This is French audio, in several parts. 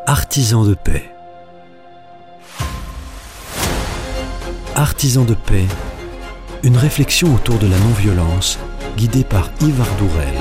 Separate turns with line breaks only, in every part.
Artisans de paix. Artisans de paix, une réflexion autour de la non-violence, guidée par Yves Ardourel.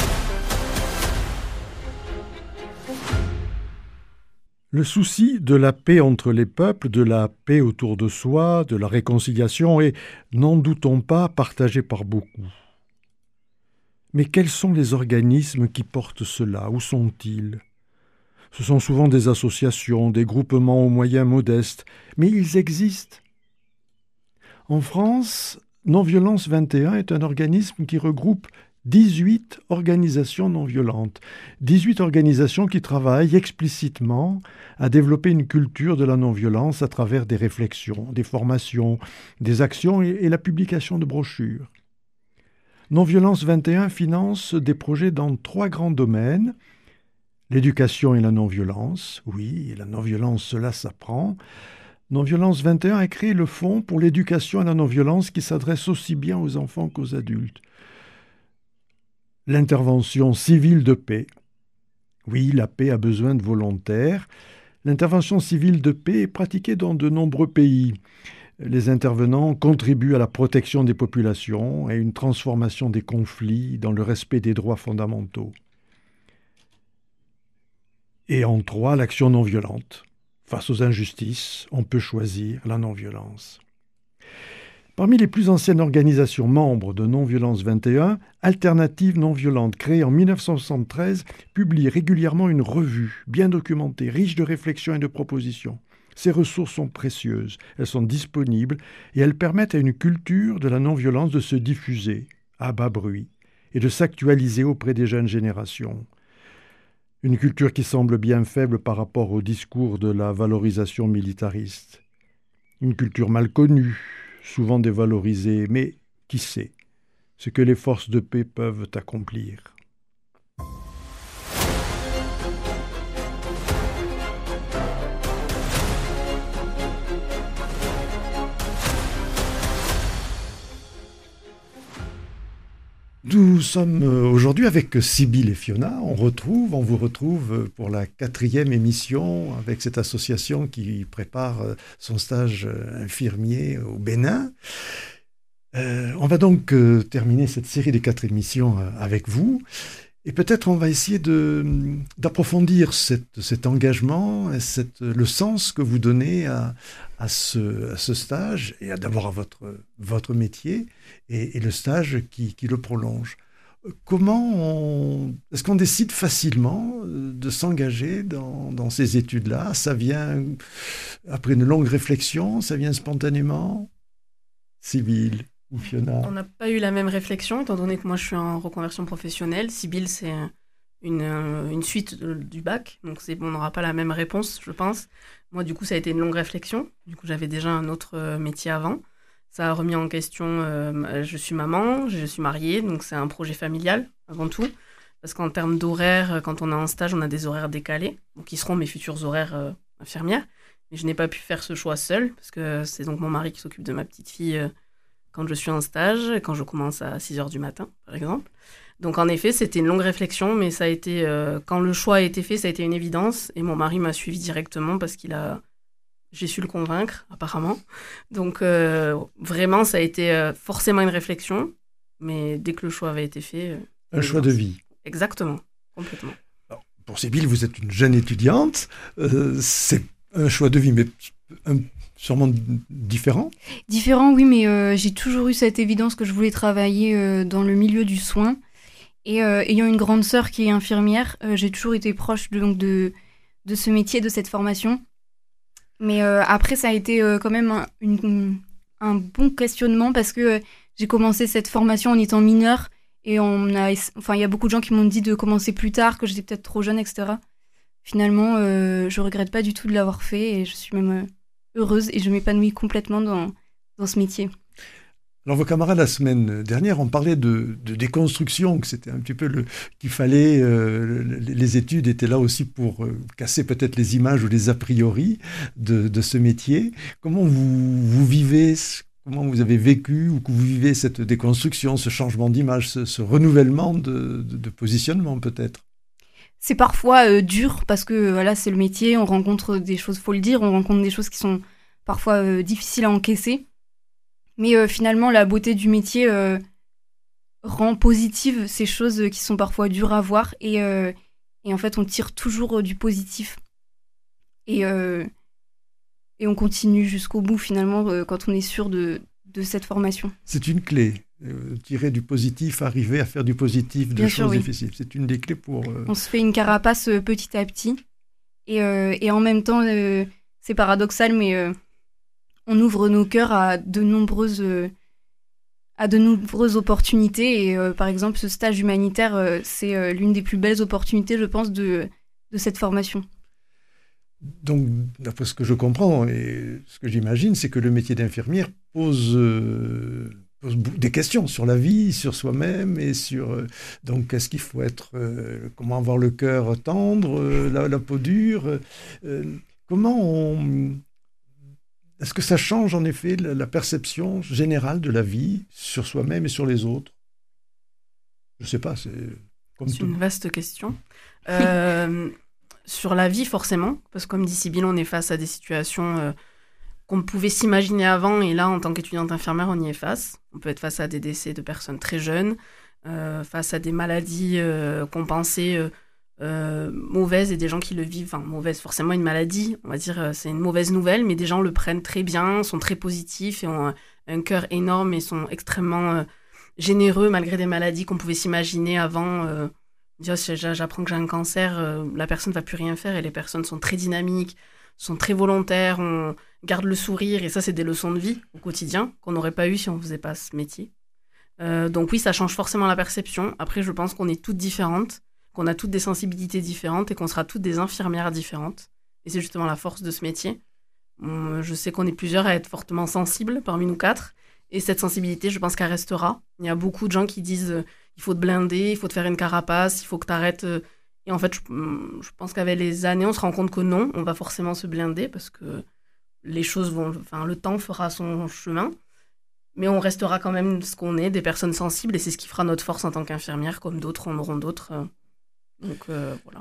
Le souci de la paix entre les peuples, de la paix autour de soi, de la réconciliation est, n'en doutons pas, partagé par beaucoup. Mais quels sont les organismes qui portent cela? Où sont-ils? Ce sont souvent des associations, des groupements aux moyens modestes, mais ils existent. En France, Non-Violence 21 est un organisme qui regroupe 18 organisations non violentes, 18 organisations qui travaillent explicitement à développer une culture de la non-violence à travers des réflexions, des formations, des actions et la publication de brochures. Non-Violence 21 finance des projets dans 3 grands domaines: l'éducation et la non-violence. Oui, la non-violence, cela s'apprend. Non-Violence 21 a créé le Fonds pour l'éducation et la non-violence qui s'adresse aussi bien aux enfants qu'aux adultes. L'intervention civile de paix. Oui, la paix a besoin de volontaires. L'intervention civile de paix est pratiquée dans de nombreux pays. Les intervenants contribuent à la protection des populations et à une transformation des conflits dans le respect des droits fondamentaux. Et en 3, l'action non violente. Face aux injustices, on peut choisir la non-violence. Parmi les plus anciennes organisations membres de Non-Violence 21, Alternative non-violente, créée en 1973, publie régulièrement une revue bien documentée, riche de réflexions et de propositions. Ces ressources sont précieuses, elles sont disponibles et elles permettent à une culture de la non-violence de se diffuser à bas bruit et de s'actualiser auprès des jeunes générations. Une culture qui semble bien faible par rapport au discours de la valorisation militariste. Une culture mal connue, souvent dévalorisée, mais qui sait ce que les forces de paix peuvent accomplir. Nous sommes aujourd'hui avec Sybille et Fiona. On vous retrouve pour la 4e émission avec cette association qui prépare son stage infirmier au Bénin. On va donc terminer cette série des 4 émissions avec vous. Et peut-être on va essayer d'approfondir cet engagement, et le sens que vous donnez à ce stage, et d'abord à votre métier, et le stage qui le prolonge. Est-ce qu'on décide facilement de s'engager dans ces études-là? Ça vient après une longue réflexion, ça vient spontanément? Sybille ou Fiona?
On n'a pas eu la même réflexion, étant donné que moi je suis en reconversion professionnelle. Sybille, c'est une suite du bac, donc on n'aura pas la même réponse, je pense. Moi, du coup, ça a été une longue réflexion. Du coup, j'avais déjà un autre métier avant. Ça a remis en question, je suis maman, je suis mariée, donc c'est un projet familial avant tout. Parce qu'en termes d'horaires, quand on est en stage, on a des horaires décalés, donc qui seront mes futurs horaires infirmières. Mais je n'ai pas pu faire ce choix seule, parce que c'est donc mon mari qui s'occupe de ma petite fille quand je suis en stage, quand je commence à 6h du matin, par exemple. Donc en effet, c'était une longue réflexion, mais ça a été, quand le choix a été fait, ça a été une évidence. Et mon mari m'a suivi directement parce j'ai su le convaincre, apparemment. Donc vraiment, ça a été forcément une réflexion, mais dès que le choix avait été fait...
un choix de vie.
Exactement, complètement.
Alors, pour Sybille, vous êtes une jeune étudiante, c'est un choix de vie, mais sûrement différent.
Différent, oui, mais j'ai toujours eu cette évidence que je voulais travailler dans le milieu du soin. Et ayant une grande sœur qui est infirmière, j'ai toujours été proche de ce métier, de cette formation. Mais après, ça a été quand même un bon questionnement parce que j'ai commencé cette formation en étant mineure. Et il y a beaucoup de gens qui m'ont dit de commencer plus tard, que j'étais peut-être trop jeune, etc. Finalement, je regrette pas du tout de l'avoir fait et je suis même heureuse et je m'épanouis complètement dans ce métier.
Alors, vos camarades, la semaine dernière, on parlait de déconstruction, que c'était un petit peu qu'il fallait... les études étaient là aussi pour casser peut-être les images ou les a priori de ce métier. Comment vous vivez, comment vous avez vécu ou que vous vivez cette déconstruction, ce changement d'image, ce renouvellement de positionnement peut-être?
c'est parfois dur parce que voilà, c'est le métier, on rencontre des choses, faut le dire, on rencontre des choses qui sont parfois difficiles à encaisser. Mais finalement, la beauté du métier rend positive ces choses qui sont parfois dures à voir et en fait, on tire toujours du positif. Et on continue jusqu'au bout finalement quand on est sûr de cette formation.
C'est une clé, tirer du positif, arriver à faire du positif de
Bien
choses
sûr, oui.
difficiles. C'est une des clés pour...
On se fait une carapace petit à petit et en même temps, c'est paradoxal, mais on ouvre nos cœurs à de nombreuses opportunités. Et par exemple, ce stage humanitaire, c'est l'une des plus belles opportunités, je pense, de cette formation.
Donc, d'après ce que je comprends et ce que j'imagine, c'est que le métier d'infirmière pose des questions sur la vie, sur soi-même et sur... donc, est-ce qu'il faut être... comment avoir le cœur tendre, la peau dure comment on... Est-ce que ça change en effet la perception générale de la vie sur soi-même et sur les autres? Je ne sais pas, c'est...
C'est une vaste question. Sur la vie, forcément, parce que comme dit Sybille, on est face à des situations qu'on pouvait s'imaginer avant, et là, en tant qu'étudiante infirmière, on y est face. On peut être face à des décès de personnes très jeunes, face à des maladies qu'on pensait mauvaises, et des gens qui le vivent, enfin, mauvaise, forcément une maladie, on va dire, c'est une mauvaise nouvelle, mais des gens le prennent très bien, sont très positifs, et ont un cœur énorme, et sont extrêmement généreux, malgré des maladies qu'on pouvait s'imaginer avant. J'apprends que j'ai un cancer, la personne ne va plus rien faire et les personnes sont très dynamiques, sont très volontaires, on garde le sourire et ça, c'est des leçons de vie au quotidien qu'on n'aurait pas eu si on ne faisait pas ce métier. Donc oui, ça change forcément la perception. Après, je pense qu'on est toutes différentes, qu'on a toutes des sensibilités différentes et qu'on sera toutes des infirmières différentes. Et c'est justement la force de ce métier. Je sais qu'on est plusieurs à être fortement sensibles parmi nous 4. Et cette sensibilité, je pense qu'elle restera. Il y a beaucoup de gens qui disent il faut te blinder, il faut te faire une carapace, il faut que tu arrêtes. Et en fait, je pense qu'avec les années, on se rend compte que non, on va forcément se blinder parce que les choses vont... Enfin, le temps fera son chemin. Mais on restera quand même ce qu'on est, des personnes sensibles. Et c'est ce qui fera notre force en tant qu'infirmière, comme d'autres en auront d'autres. Donc, voilà.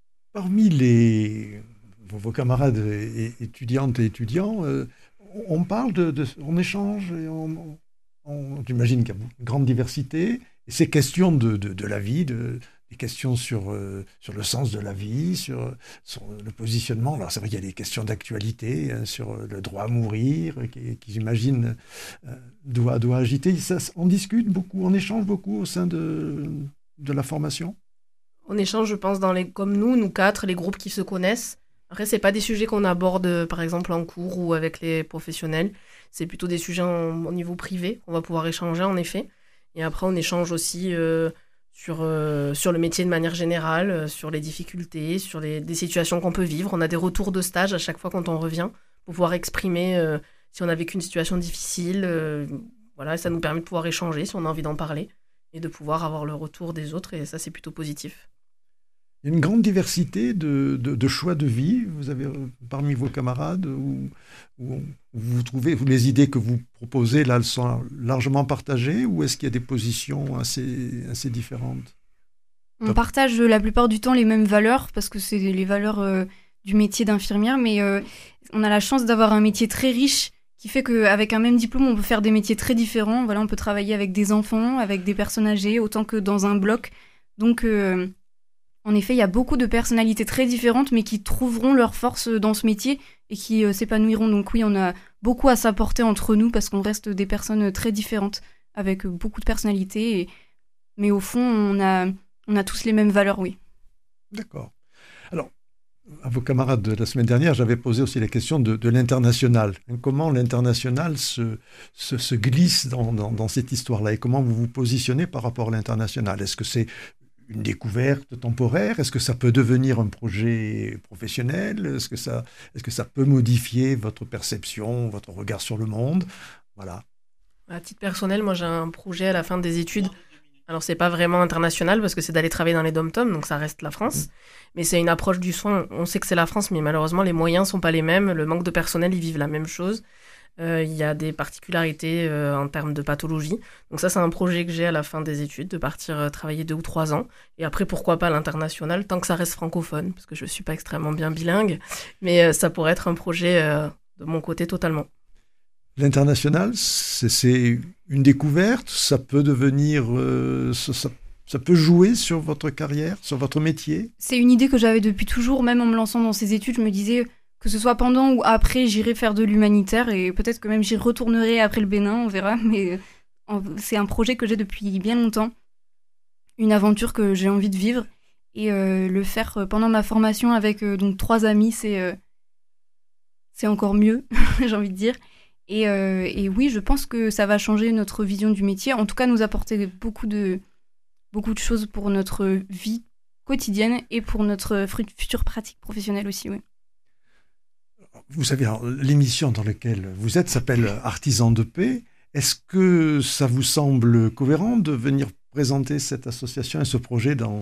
Parmi vos camarades étudiantes et étudiants, on parle on échange, et j'imagine qu'il y a une grande diversité, et ces questions de la vie, des questions sur le sens de la vie, sur le positionnement. Alors c'est vrai qu'il y a des questions d'actualité, hein, sur le droit à mourir, qui j'imagine doit agiter. On discute beaucoup, on échange beaucoup au sein de la formation.
On échange, je pense, comme nous 4, les groupes qui se connaissent. Après, c'est pas des sujets qu'on aborde, par exemple, en cours ou avec les professionnels. C'est plutôt des sujets au niveau privé qu'on va pouvoir échanger, en effet. Et après, on échange aussi sur le métier de manière générale, sur les difficultés, sur des situations qu'on peut vivre. On a des retours de stage à chaque fois quand on revient pour pouvoir exprimer si on a vécu une situation difficile. Voilà, ça nous permet de pouvoir échanger si on a envie d'en parler et de pouvoir avoir le retour des autres. Et ça, c'est plutôt positif.
Il y a une grande diversité de choix de vie. Vous avez parmi vos camarades où vous trouvez les idées que vous proposez là, elles sont largement partagées, ou est-ce qu'il y a des positions assez différentes?
On partage la plupart du temps les mêmes valeurs parce que c'est les valeurs du métier d'infirmière, mais on a la chance d'avoir un métier très riche qui fait qu'avec un même diplôme, on peut faire des métiers très différents. Voilà, on peut travailler avec des enfants, avec des personnes âgées, autant que dans un bloc. Donc en effet, il y a beaucoup de personnalités très différentes, mais qui trouveront leur force dans ce métier et qui s'épanouiront. Donc oui, on a beaucoup à s'apporter entre nous parce qu'on reste des personnes très différentes, avec beaucoup de personnalités. Mais au fond, on a tous les mêmes valeurs, oui.
D'accord. Alors, à vos camarades de la semaine dernière, j'avais posé aussi la question de l'international. Comment l'international se glisse dans cette histoire-là et comment vous vous positionnez par rapport à l'international? Est-ce que c'est une découverte temporaire? Est-ce que ça peut devenir un projet professionnel? Est-ce que ça peut modifier votre perception, votre regard sur le monde? Voilà.
À titre personnel, moi j'ai un projet à la fin des études. Alors c'est pas vraiment international parce que c'est d'aller travailler dans les dom-toms, donc ça reste la France. Mais c'est une approche du soin. On sait que c'est la France, mais malheureusement les moyens sont pas les mêmes. Le manque de personnel, ils vivent la même chose. Il y a des particularités en termes de pathologie. Donc ça, c'est un projet que j'ai à la fin des études, de partir travailler 2 ou 3 ans. Et après, pourquoi pas l'international, tant que ça reste francophone, parce que je ne suis pas extrêmement bien bilingue. Mais ça pourrait être un projet de mon côté totalement.
L'international, c'est une découverte, ça peut devenir... ça peut jouer sur votre carrière, sur votre métier?
C'est une idée que j'avais depuis toujours, même en me lançant dans ces études, je me disais... Que ce soit pendant ou après, j'irai faire de l'humanitaire et peut-être que même j'y retournerai après le Bénin, on verra. Mais c'est un projet que j'ai depuis bien longtemps, une aventure que j'ai envie de vivre. Et le faire pendant ma formation avec donc 3 amis, c'est encore mieux, j'ai envie de dire. Et oui, je pense que ça va changer notre vision du métier, en tout cas nous apporter beaucoup de choses pour notre vie quotidienne et pour notre future pratique professionnelle aussi, oui.
Vous savez, l'émission dans laquelle vous êtes s'appelle Artisans de paix. Est-ce que ça vous semble cohérent de venir présenter cette association et ce projet dans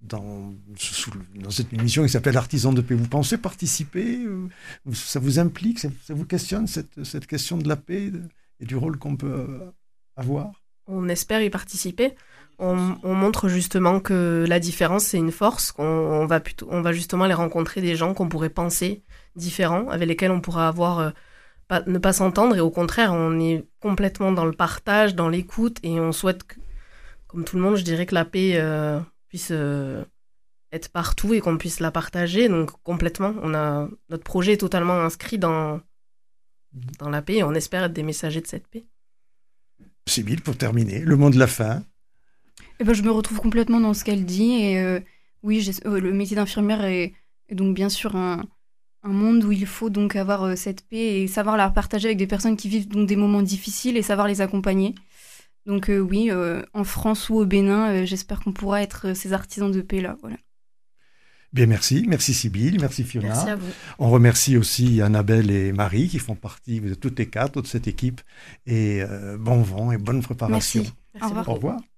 cette émission qui s'appelle Artisans de paix? Vous pensez participer? Ça vous implique? Ça vous questionne cette question de la paix et du rôle qu'on peut avoir?
On espère y participer. On montre justement que la différence, c'est une force. On va justement aller rencontrer des gens qu'on pourrait penser différents, avec lesquels on pourra ne pas s'entendre. Et au contraire, on est complètement dans le partage, dans l'écoute. Et on souhaite, comme tout le monde, je dirais que la paix puisse être partout et qu'on puisse la partager. Donc complètement, notre projet est totalement inscrit dans la paix. Et on espère être des messagers de cette paix.
Sybille, pour terminer, le mot de la fin.
Eh ben, je me retrouve complètement dans ce qu'elle dit. Et oui, le métier d'infirmière est donc bien sûr un monde où il faut donc avoir cette paix et savoir la partager avec des personnes qui vivent donc des moments difficiles et savoir les accompagner. Donc oui, en France ou au Bénin, j'espère qu'on pourra être ces artisans de paix là. Voilà.
Bien, merci Sybille, merci Fiona.
Merci à vous.
On remercie aussi Annabelle et Marie qui font partie, vous êtes toutes les 4 de cette équipe. Et bon vent et bonne préparation.
Merci. Au revoir.
Au revoir.